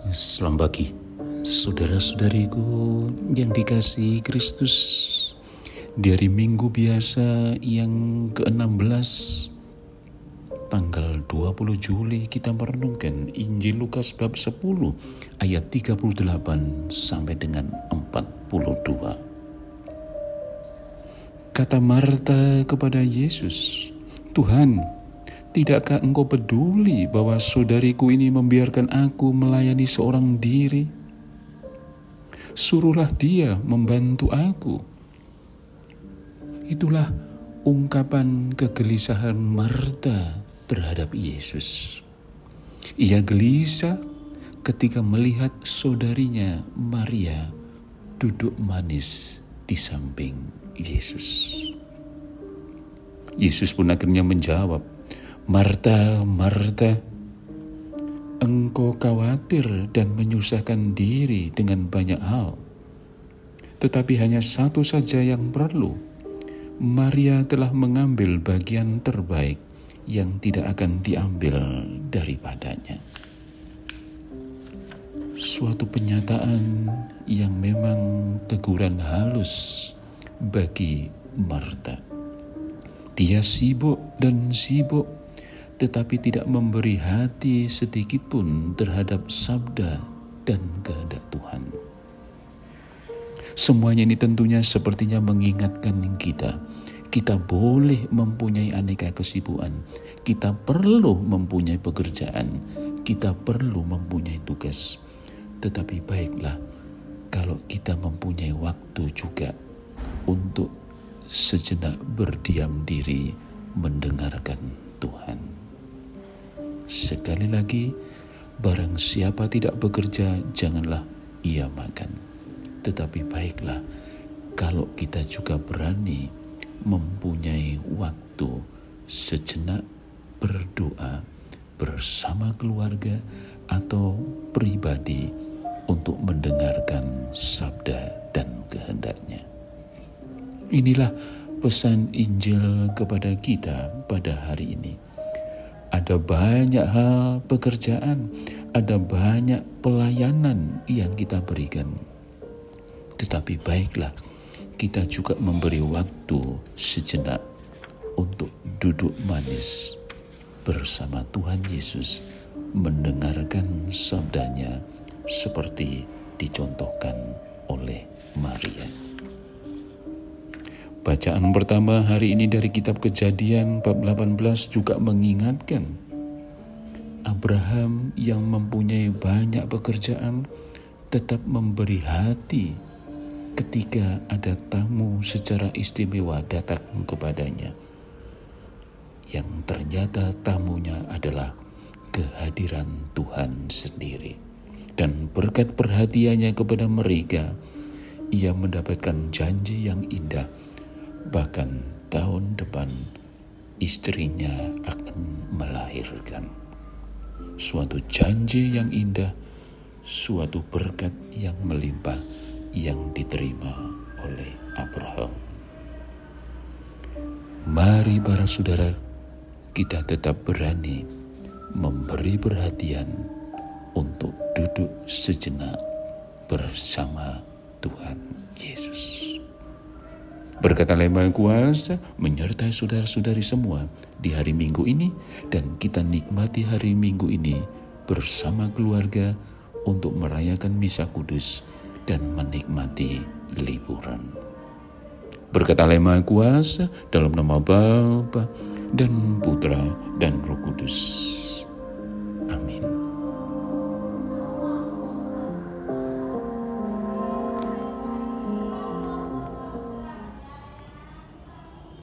Selamat pagi, saudara-saudariku yang dikasihi Kristus. Di hari Minggu biasa yang ke-16, tanggal 20 Juli, kita merenungkan Injil Lukas bab 10 ayat 38 sampai dengan 42. Kata Marta kepada Yesus, "Tuhan, tidakkah engkau peduli bahwa saudariku ini membiarkan aku melayani seorang diri? Suruhlah dia membantu aku." Itulah ungkapan kegelisahan Marta terhadap Yesus. Ia gelisah ketika melihat saudarinya Maria duduk manis di samping Yesus. Yesus pun akhirnya menjawab, "Marta, Marta, engkau khawatir dan menyusahkan diri dengan banyak hal. Tetapi hanya satu saja yang perlu. Maria telah mengambil bagian terbaik yang tidak akan diambil daripadanya." Suatu penyataan yang memang teguran halus bagi Marta. Dia sibuk dan sibuk, tetapi tidak memberi hati sedikit pun terhadap sabda dan kehendak Tuhan. Semuanya ini tentunya sepertinya mengingatkan kita boleh mempunyai aneka kesibukan, kita perlu mempunyai pekerjaan, kita perlu mempunyai tugas. Tetapi baiklah kalau kita mempunyai waktu juga untuk sejenak berdiam diri mendengarkan Tuhan. Sekali lagi, barang siapa tidak bekerja, janganlah ia makan. Tetapi baiklah kalau kita juga berani mempunyai waktu sejenak berdoa bersama keluarga atau pribadi untuk mendengarkan sabda dan kehendaknya. Inilah pesan Injil kepada kita pada hari ini. Ada banyak hal pekerjaan, ada banyak pelayanan yang kita berikan. Tetapi baiklah kita juga memberi waktu sejenak untuk duduk manis bersama Tuhan Yesus, mendengarkan sabdanya seperti dicontohkan oleh Maria. Bacaan pertama hari ini dari kitab Kejadian bab 18 juga mengingatkan Abraham yang mempunyai banyak pekerjaan tetap memberi hati ketika ada tamu secara istimewa datang kepadanya, yang ternyata tamunya adalah kehadiran Tuhan sendiri. Dan berkat perhatiannya kepada mereka, ia mendapatkan janji yang indah. Bahkan tahun depan istrinya akan melahirkan. Suatu janji yang indah, suatu berkat yang melimpah yang diterima oleh Abraham. Mari para saudara, kita tetap berani memberi perhatian untuk duduk sejenak bersama Tuhan Yesus. Berkat Allah Maha Kuasa menyertai saudara-saudari semua di hari Minggu ini, dan kita nikmati hari Minggu ini bersama keluarga untuk merayakan Misa Kudus dan menikmati liburan. Berkat Allah Maha Kuasa dalam nama Bapa dan Putra dan Roh Kudus.